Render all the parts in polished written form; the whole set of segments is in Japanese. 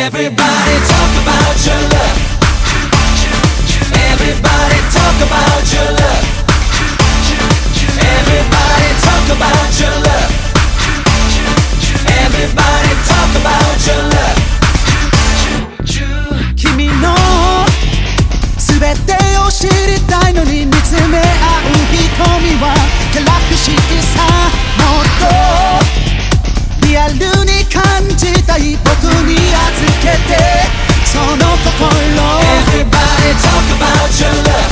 Everybody talk about your love. Everybody talk about your love. Everybody talk about your love. Everybody talk about your love. 君の全てを知りたいのに見つめ合う瞳はギャラクシーさもっとリアルに感じたい僕に預けてその心 Everybody talk about your love.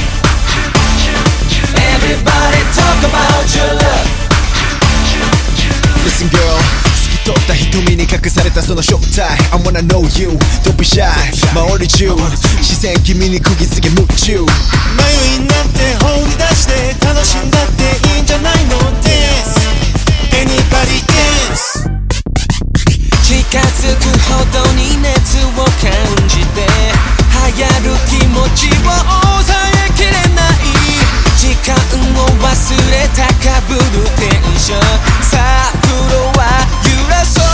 Everybody talk about your love. Listen girl 透き通った瞳に隠されたその正体 I wanna know you Don't be shy 周り中視線君に釘付け夢中迷いなんて放り出して楽しんだっていいんじゃないのです Anybody dance 近づくほどに熱を感じて流行る気持ちを抑えきれない時間を忘れ高ぶるテンションさあフロア揺らそう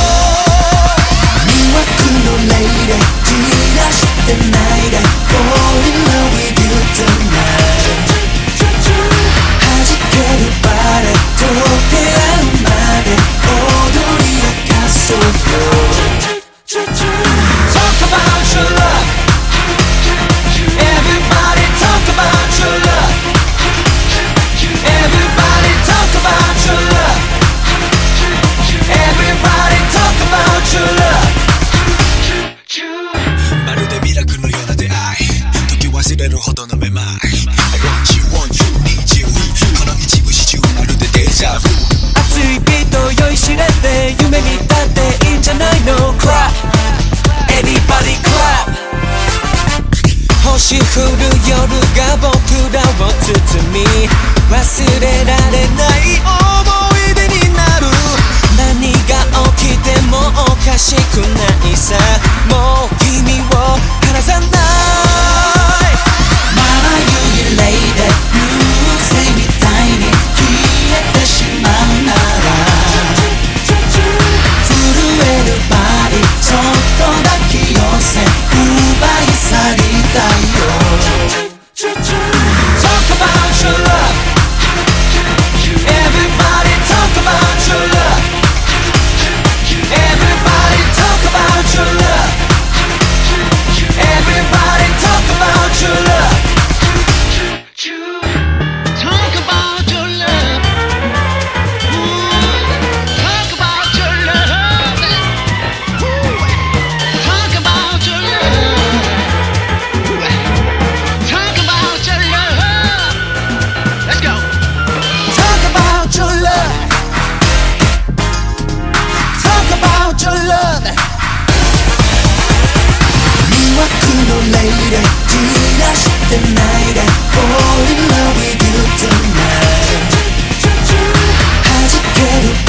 魅惑のレイでじらしてないで Fall in love with you tonight 弾けるバレ溶け合うまで踊り明かそうTalk about your love. Everybody talk about your love. Everybody talk about your love. Everybody talk about your love. まるでミラクルのような出会い時忘れるほどのめまい I want you, want you, need you この一部始終まるでデジャブ熱いビート酔いしれて夢見たっていいんじゃないの Clap Everybody clap 星降る夜が僕らを包み忘れられない思い出になる何が起きてもおかしくないさもう君を離さないままゆれいで流星みたいに消えてしまうなら震えるバディそっと抱き寄せ奪い去りたいよ Talk about your love. Everybody talk about your love. Everybody talk about your love. Everybody talk about your love. Talk about your love Talk about your love Talk about your love Talk about your love Let's go Talk about your love. Talk about your love. 魅惑のレイでじらしてないで Fall in love with you tonight 弾ける